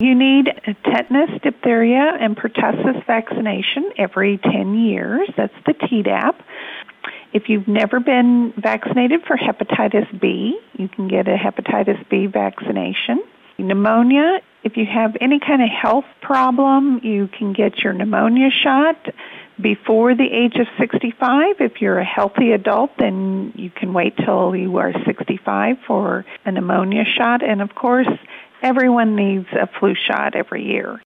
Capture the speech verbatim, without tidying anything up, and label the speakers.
Speaker 1: You need a tetanus, diphtheria, and pertussis vaccination every ten years. That's the Tdap. If you've never been vaccinated for hepatitis B, you can get a hepatitis B vaccination. Pneumonia, if you have any kind of health problem, you can get your pneumonia shot before the age of sixty-five. If you're a healthy adult, then you can wait till you are sixty-five for a pneumonia shot. And of course, everyone needs a flu shot every year.